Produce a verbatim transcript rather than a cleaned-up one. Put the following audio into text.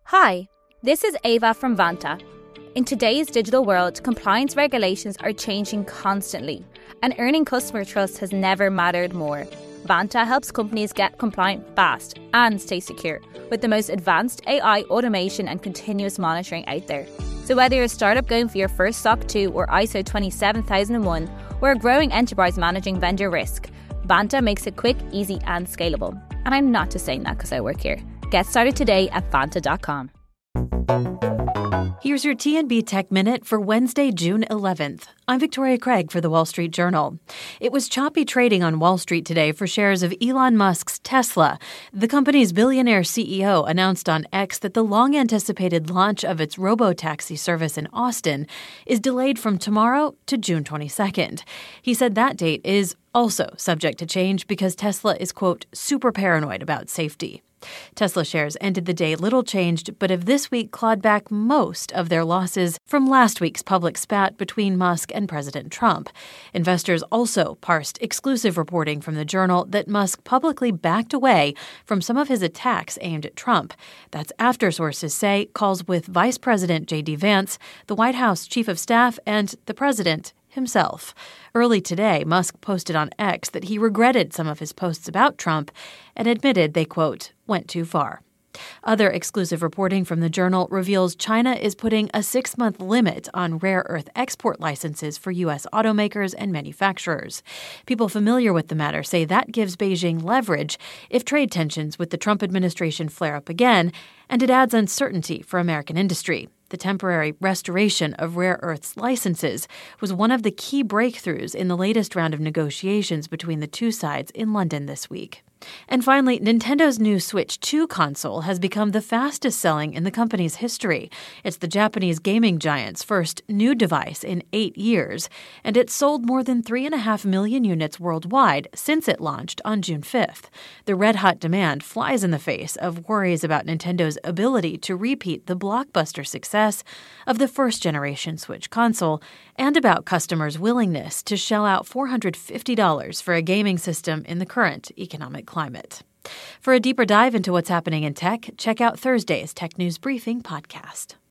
Hi, this is Ava from Vanta. In today's digital world, compliance regulations are changing constantly, and earning customer trust has never mattered more. Vanta helps companies get compliant fast and stay secure with the most advanced A I automation and continuous monitoring out there. So whether you're a startup going for your first S O C two or I S O twenty-seven thousand one, or a growing enterprise managing vendor risk, Vanta makes it quick, easy and scalable. And I'm not just saying that because I work here. Get started today at vanta dot com. Here's your T N B Tech Minute for Wednesday, June eleventh. I'm Victoria Craig for The Wall Street Journal. It was choppy trading on Wall Street today for shares of Elon Musk's Tesla. The company's billionaire C E O announced on X that the long-anticipated launch of its robo-taxi service in Austin is delayed from tomorrow to June twenty-second. He said that date is also subject to change because Tesla is, quote, super paranoid about safety. Tesla shares ended the day little changed, but have this week clawed back most of their losses from last week's public spat between Musk and President Trump. Investors also parsed exclusive reporting from the Journal that Musk publicly backed away from some of his attacks aimed at Trump. That's after sources say calls with Vice President J D Vance, the White House Chief of Staff, and the President himself. Early today, Musk posted on X that he regretted some of his posts about Trump and admitted they, quote, went too far. Other exclusive reporting from the Journal reveals China is putting a six-month limit on rare earth export licenses for U S automakers and manufacturers. People familiar with the matter say that gives Beijing leverage if trade tensions with the Trump administration flare up again, and it adds uncertainty for American industry. The temporary restoration of rare earths licenses was one of the key breakthroughs in the latest round of negotiations between the two sides in London this week. And finally, Nintendo's new Switch two console has become the fastest-selling in the company's history. It's the Japanese gaming giant's first new device in eight years, and it's sold more than three point five million units worldwide since it launched on June fifth. The red-hot demand flies in the face of worries about Nintendo's ability to repeat the blockbuster success of the first-generation Switch console, and about customers' willingness to shell out four hundred fifty dollars for a gaming system in the current economic climate. For a deeper dive into what's happening in tech, check out Thursday's Tech News Briefing podcast.